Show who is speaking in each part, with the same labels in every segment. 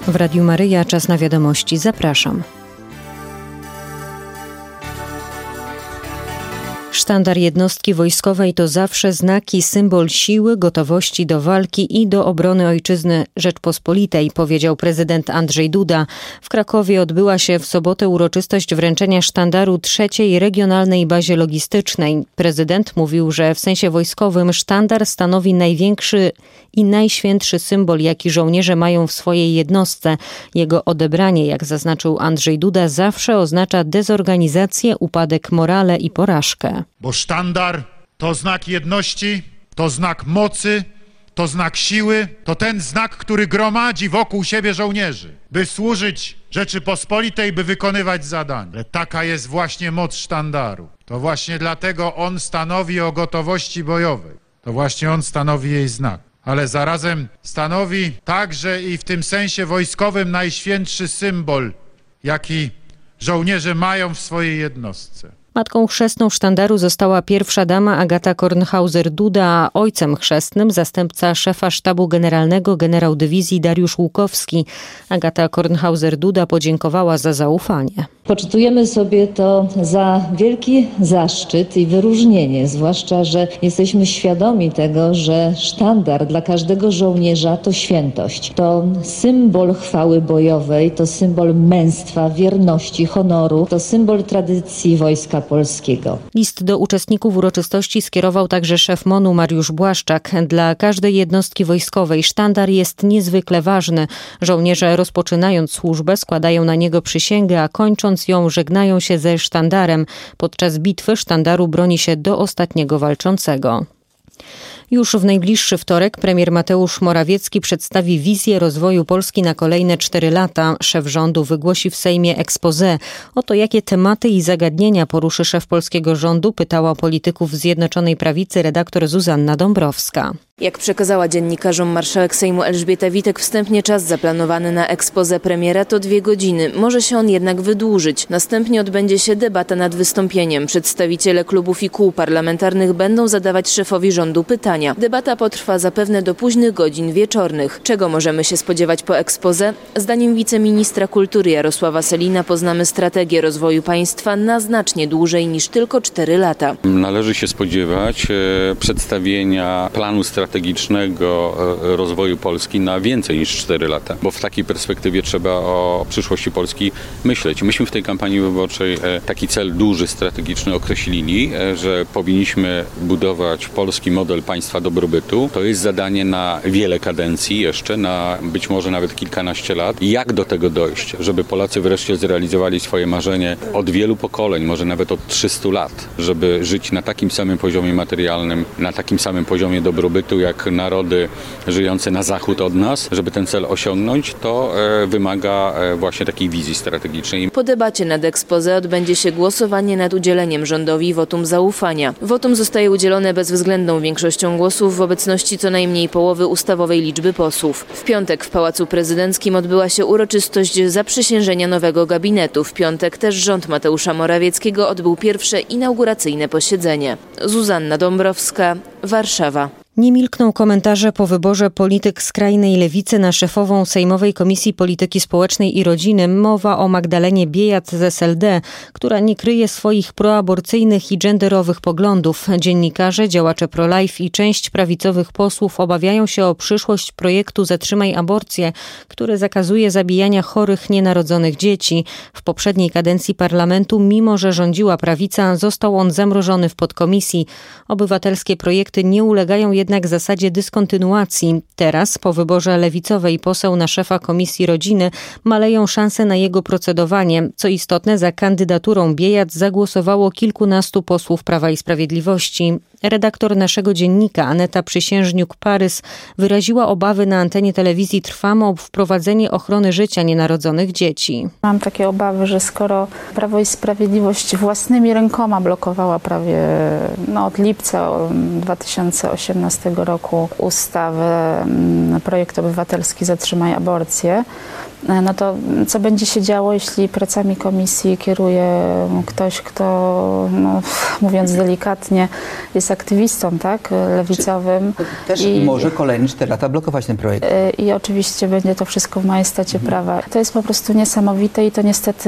Speaker 1: W Radiu Maryja czas na wiadomości. Zapraszam. Sztandar jednostki wojskowej to zawsze znak i symbol siły, gotowości do walki i do obrony ojczyzny Rzeczpospolitej, powiedział prezydent Andrzej Duda. W Krakowie odbyła się w sobotę uroczystość wręczenia sztandaru III Regionalnej Bazie Logistycznej. Prezydent mówił, że w sensie wojskowym sztandar stanowi największy i najświętszy symbol, jaki żołnierze mają w swojej jednostce. Jego odebranie, jak zaznaczył Andrzej Duda, zawsze oznacza dezorganizację, upadek morale i porażkę.
Speaker 2: Bo sztandar to znak jedności, to znak mocy, to znak siły, to ten znak, który gromadzi wokół siebie żołnierzy, by służyć Rzeczypospolitej, by wykonywać zadania. Ale taka jest właśnie moc sztandaru. To właśnie dlatego on stanowi o gotowości bojowej. To właśnie on stanowi jej znak. Ale zarazem stanowi także i w tym sensie wojskowym najświętszy symbol, jaki żołnierze mają w swojej jednostce.
Speaker 1: Matką chrzestną sztandaru została pierwsza dama Agata Kornhauser-Duda, a ojcem chrzestnym zastępca szefa sztabu generalnego generał dywizji Dariusz Łukowski. Agata Kornhauser-Duda podziękowała za zaufanie.
Speaker 3: Poczytujemy sobie to za wielki zaszczyt i wyróżnienie, zwłaszcza, że jesteśmy świadomi tego, że sztandar dla każdego żołnierza to świętość. To symbol chwały bojowej, to symbol męstwa, wierności, honoru, to symbol tradycji Wojska Polskiego.
Speaker 1: List do uczestników uroczystości skierował także szef MON-u Mariusz Błaszczak. Dla każdej jednostki wojskowej sztandar jest niezwykle ważny. Żołnierze rozpoczynając służbę składają na niego przysięgę, a kończąc ją żegnają się ze sztandarem. Podczas bitwy sztandaru broni się do ostatniego walczącego. Już w najbliższy wtorek premier Mateusz Morawiecki przedstawi wizję rozwoju Polski na kolejne 4 lata. Szef rządu wygłosi w Sejmie exposé. O to, jakie tematy i zagadnienia poruszy szef polskiego rządu, pytała polityków Zjednoczonej Prawicy redaktor Zuzanna Dąbrowska.
Speaker 4: Jak przekazała dziennikarzom marszałek Sejmu Elżbieta Witek, wstępnie czas zaplanowany na exposé premiera to 2 godziny. Może się on jednak wydłużyć. Następnie odbędzie się debata nad wystąpieniem. Przedstawiciele klubów i kół parlamentarnych będą zadawać szefowi rządu pytania. Debata potrwa zapewne do późnych godzin wieczornych. Czego możemy się spodziewać po exposé? Zdaniem wiceministra kultury Jarosława Sellina poznamy strategię rozwoju państwa na znacznie dłużej niż tylko 4 lata.
Speaker 5: Należy się spodziewać przedstawienia planu strategicznego rozwoju Polski na więcej niż 4 lata, bo w takiej perspektywie trzeba o przyszłości Polski myśleć. Myśmy w tej kampanii wyborczej taki cel duży, strategiczny określili, że powinniśmy budować polski model państwa dobrobytu. To jest zadanie na wiele kadencji jeszcze, na być może nawet kilkanaście lat. Jak do tego dojść, żeby Polacy wreszcie zrealizowali swoje marzenie od wielu pokoleń, może nawet od 300 lat, żeby żyć na takim samym poziomie materialnym, na takim samym poziomie dobrobytu, jak narody żyjące na zachód od nas. Żeby ten cel osiągnąć, to wymaga właśnie takiej wizji strategicznej.
Speaker 4: Po debacie nad exposé odbędzie się głosowanie nad udzieleniem rządowi wotum zaufania. Wotum zostaje udzielone bezwzględną większością głosów w obecności co najmniej połowy ustawowej liczby posłów. W piątek w Pałacu Prezydenckim odbyła się uroczystość zaprzysiężenia nowego gabinetu. W piątek też rząd Mateusza Morawieckiego odbył pierwsze inauguracyjne posiedzenie. Zuzanna Dąbrowska, Warszawa.
Speaker 1: Nie milkną komentarze po wyborze polityk skrajnej lewicy na szefową Sejmowej Komisji Polityki Społecznej i Rodziny. Mowa o Magdalenie Biejat z SLD, która nie kryje swoich proaborcyjnych i genderowych poglądów. Dziennikarze, działacze pro-life i część prawicowych posłów obawiają się o przyszłość projektu Zatrzymaj aborcję, który zakazuje zabijania chorych, nienarodzonych dzieci. W poprzedniej kadencji parlamentu, mimo że rządziła prawica, został on zamrożony w podkomisji. Obywatelskie projekty nie ulegają jednak zasadzie dyskontynuacji. Teraz, po wyborze lewicowej poseł na szefa Komisji Rodziny, maleją szanse na jego procedowanie. Co istotne, za kandydaturą Biejat zagłosowało kilkunastu posłów Prawa i Sprawiedliwości. Redaktor naszego dziennika Aneta Przysiężniuk-Parys wyraziła obawy na antenie telewizji Trwam o wprowadzenie ochrony życia nienarodzonych dzieci.
Speaker 6: Mam takie obawy, że skoro Prawo i Sprawiedliwość własnymi rękoma blokowała prawie od lipca 2018 roku ustawę, projekt obywatelski Zatrzymaj aborcję, no to co będzie się działo, jeśli pracami komisji kieruje ktoś, kto, mówiąc delikatnie, jest aktywistą, tak, lewicowym.
Speaker 7: Też może kolejne 4 lata blokować ten projekt.
Speaker 6: I oczywiście będzie to wszystko w majestacie prawa. To jest po prostu niesamowite i to niestety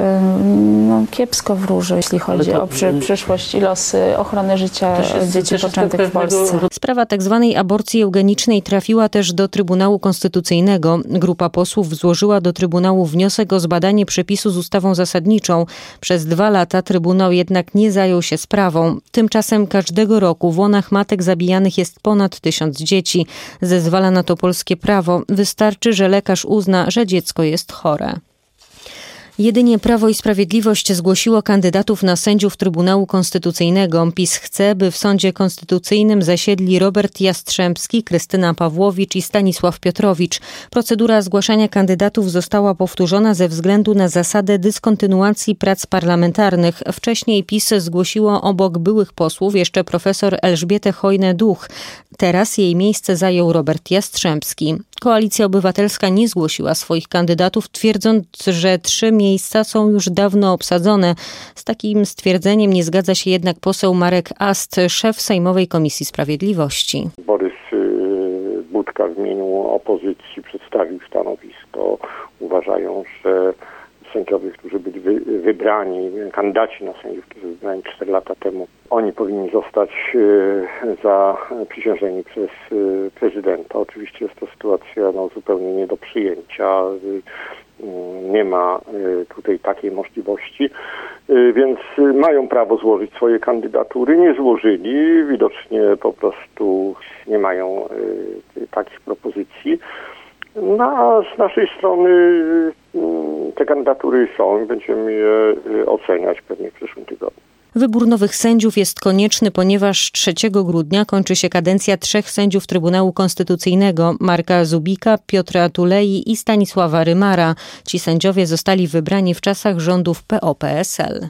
Speaker 6: kiepsko wróży, jeśli chodzi o przyszłość i losy ochrony życia dzieci poczętych w Polsce.
Speaker 1: Sprawa tzw. aborcji eugenicznej trafiła też do Trybunału Konstytucyjnego. Grupa posłów złożyła do Trybunału wniosek o zbadanie przepisu z ustawą zasadniczą. Przez 2 lata Trybunał jednak nie zajął się sprawą. Tymczasem każdego roku w łonach matek zabijanych jest ponad 1000 dzieci. Zezwala na to polskie prawo. Wystarczy, że lekarz uzna, że dziecko jest chore. Jedynie Prawo i Sprawiedliwość zgłosiło kandydatów na sędziów Trybunału Konstytucyjnego. PiS chce, by w Sądzie Konstytucyjnym zasiedli Robert Jastrzębski, Krystyna Pawłowicz i Stanisław Piotrowicz. Procedura zgłaszania kandydatów została powtórzona ze względu na zasadę dyskontynuacji prac parlamentarnych. Wcześniej PiS zgłosiło obok byłych posłów jeszcze profesor Elżbietę Chojnę-Duch. Teraz jej miejsce zajął Robert Jastrzębski. Koalicja Obywatelska nie zgłosiła swoich kandydatów, twierdząc, że 3 miejsca są już dawno obsadzone. Z takim stwierdzeniem nie zgadza się jednak poseł Marek Ast, szef Sejmowej Komisji Sprawiedliwości.
Speaker 8: Borys Budka w imieniu opozycji przedstawił stanowisko. Uważają, że sędziowie, którzy byli wybrani, kandydaci na sędziów, którzy byli wybrani 4 lata temu, oni powinni zostać zaprzysiężeni przez prezydenta. Oczywiście jest to sytuacja zupełnie nie do przyjęcia. Nie ma tutaj takiej możliwości, więc mają prawo złożyć swoje kandydatury. Nie złożyli, widocznie po prostu nie mają takich propozycji. No, a z naszej strony te kandydatury są i będziemy je oceniać pewnie w przyszłym tygodniu.
Speaker 1: Wybór nowych sędziów jest konieczny, ponieważ 3 grudnia kończy się kadencja 3 sędziów Trybunału Konstytucyjnego: Marka Zubika, Piotra Tulei i Stanisława Rymara. Ci sędziowie zostali wybrani w czasach rządów PO-PSL.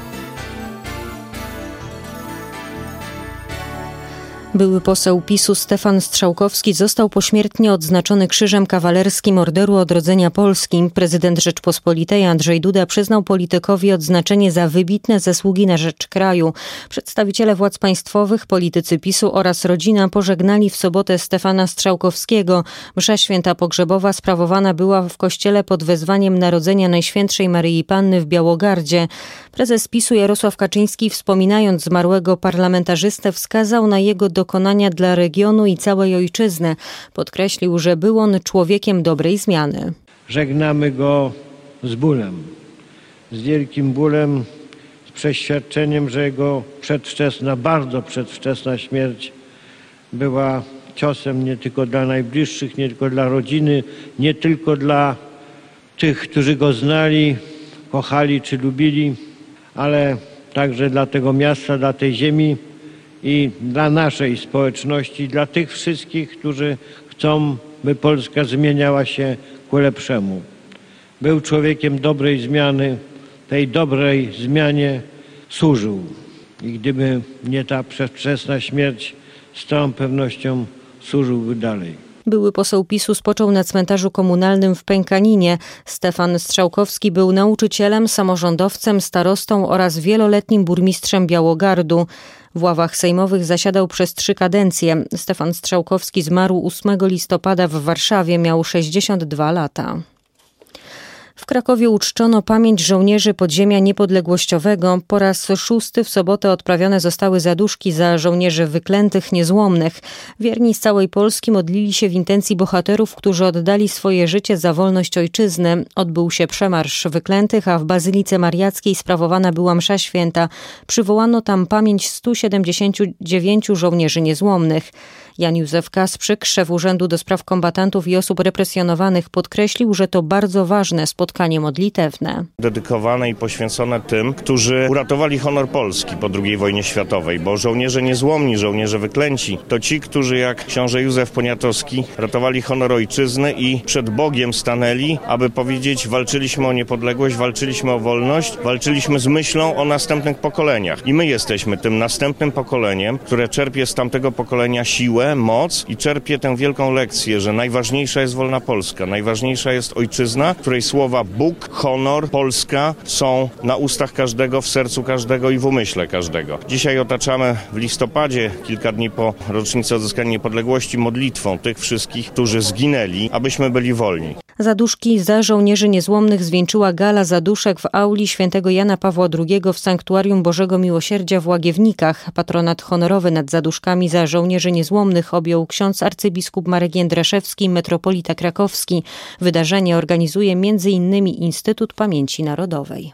Speaker 1: Były poseł PiS-u Stefan Strzałkowski został pośmiertnie odznaczony Krzyżem Kawalerskim Orderu Odrodzenia Polski. Prezydent Rzeczpospolitej Andrzej Duda przyznał politykowi odznaczenie za wybitne zasługi na rzecz kraju. Przedstawiciele władz państwowych, politycy PiS-u oraz rodzina pożegnali w sobotę Stefana Strzałkowskiego. Msza święta pogrzebowa sprawowana była w kościele pod wezwaniem Narodzenia Najświętszej Maryi Panny w Białogardzie. Prezes PiS-u Jarosław Kaczyński, wspominając zmarłego parlamentarzystę, wskazał na jego dokonania dla regionu i całej ojczyzny. Podkreślił, że był on człowiekiem dobrej zmiany.
Speaker 9: Żegnamy go z bólem, z wielkim bólem, z przeświadczeniem, że jego przedwczesna, bardzo przedwczesna śmierć była ciosem nie tylko dla najbliższych, nie tylko dla rodziny, nie tylko dla tych, którzy go znali, kochali czy lubili, ale także dla tego miasta, dla tej ziemi i dla naszej społeczności, dla tych wszystkich, którzy chcą, by Polska zmieniała się ku lepszemu. Był człowiekiem dobrej zmiany, tej dobrej zmianie służył. I gdyby nie ta przedwczesna śmierć, z całą pewnością służyłby dalej.
Speaker 1: Były poseł PiS-u spoczął na cmentarzu komunalnym w Pękaninie. Stefan Strzałkowski był nauczycielem, samorządowcem, starostą oraz wieloletnim burmistrzem Białogardu. W ławach sejmowych zasiadał przez 3 kadencje. Stefan Strzałkowski zmarł 8 listopada w Warszawie. Miał 62 lata. W Krakowie uczczono pamięć żołnierzy podziemia niepodległościowego. Po raz 6 w sobotę odprawione zostały zaduszki za żołnierzy wyklętych, niezłomnych. Wierni z całej Polski modlili się w intencji bohaterów, którzy oddali swoje życie za wolność ojczyzny. Odbył się przemarsz wyklętych, a w Bazylice Mariackiej sprawowana była msza święta. Przywołano tam pamięć 179 żołnierzy niezłomnych. Jan Józef Kasprzyk, szef Urzędu do Spraw Kombatantów i Osób Represjonowanych, podkreślił, że to bardzo ważne spotkanie modlitewne.
Speaker 10: Dedykowane i poświęcone tym, którzy uratowali honor Polski po II wojnie światowej, bo żołnierze niezłomni, żołnierze wyklęci to ci, którzy jak książę Józef Poniatowski ratowali honor ojczyzny i przed Bogiem stanęli, aby powiedzieć: walczyliśmy o niepodległość, walczyliśmy o wolność, walczyliśmy z myślą o następnych pokoleniach. I my jesteśmy tym następnym pokoleniem, które czerpie z tamtego pokolenia siłę siłę, moc i czerpie tę wielką lekcję, że najważniejsza jest wolna Polska, najważniejsza jest ojczyzna, której słowa Bóg, honor, Polska są na ustach każdego, w sercu każdego i w umyśle każdego. Dzisiaj otaczamy w listopadzie, kilka dni po rocznicy odzyskania niepodległości, modlitwą tych wszystkich, którzy zginęli, abyśmy byli wolni.
Speaker 1: Zaduszki za żołnierzy niezłomnych zwieńczyła gala zaduszek w auli świętego Jana Pawła II w Sanktuarium Bożego Miłosierdzia w Łagiewnikach. Patronat honorowy nad zaduszkami za żołnierzy niezłomnych objął ksiądz arcybiskup Marek Jędraszewski, metropolita krakowski. Wydarzenie organizuje m.in. Instytut Pamięci Narodowej.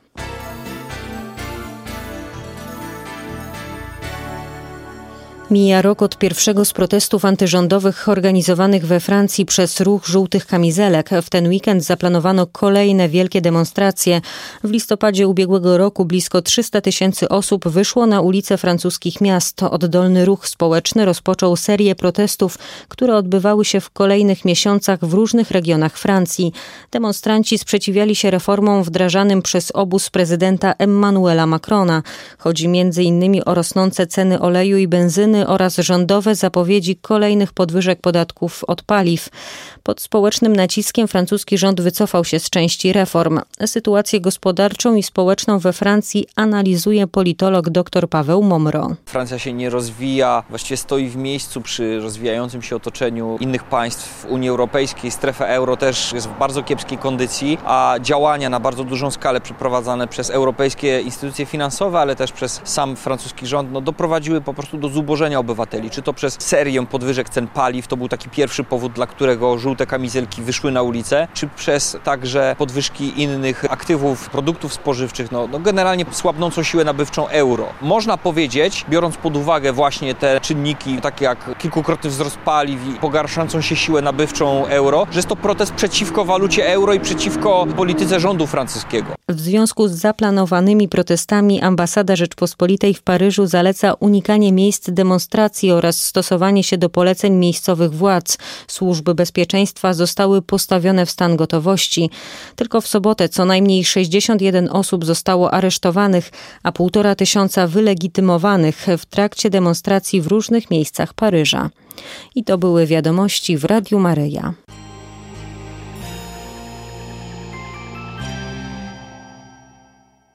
Speaker 1: Mija rok od pierwszego z protestów antyrządowych organizowanych we Francji przez ruch żółtych kamizelek. W ten weekend zaplanowano kolejne wielkie demonstracje. W listopadzie ubiegłego roku blisko 300 000 osób wyszło na ulice francuskich miast. Oddolny ruch społeczny rozpoczął serię protestów, które odbywały się w kolejnych miesiącach w różnych regionach Francji. Demonstranci sprzeciwiali się reformom wdrażanym przez obóz prezydenta Emmanuela Macrona. Chodzi m.in. o rosnące ceny oleju i benzyny oraz rządowe zapowiedzi kolejnych podwyżek podatków od paliw. Pod społecznym naciskiem francuski rząd wycofał się z części reform. Sytuację gospodarczą i społeczną we Francji analizuje politolog dr Paweł Momro.
Speaker 11: Francja się nie rozwija, właściwie stoi w miejscu przy rozwijającym się otoczeniu innych państw Unii Europejskiej. Strefa euro też jest w bardzo kiepskiej kondycji, a działania na bardzo dużą skalę przeprowadzane przez europejskie instytucje finansowe, ale też przez sam francuski rząd doprowadziły po prostu do zubożenia obywateli. Czy to przez serię podwyżek cen paliw, to był taki pierwszy powód, dla którego żółte kamizelki wyszły na ulicę, czy przez także podwyżki innych aktywów, produktów spożywczych, generalnie słabnącą siłę nabywczą euro. Można powiedzieć, biorąc pod uwagę właśnie te czynniki, takie jak kilkukrotny wzrost paliw i pogarszającą się siłę nabywczą euro, że jest to protest przeciwko walucie euro i przeciwko polityce rządu francuskiego.
Speaker 1: W związku z zaplanowanymi protestami ambasada Rzeczpospolitej w Paryżu zaleca unikanie miejsc demonstracji oraz stosowanie się do poleceń miejscowych władz. Służby bezpieczeństwa zostały postawione w stan gotowości. Tylko w sobotę co najmniej 61 osób zostało aresztowanych, a 1500 wylegitymowanych w trakcie demonstracji w różnych miejscach Paryża. I to były wiadomości w Radiu Maryja.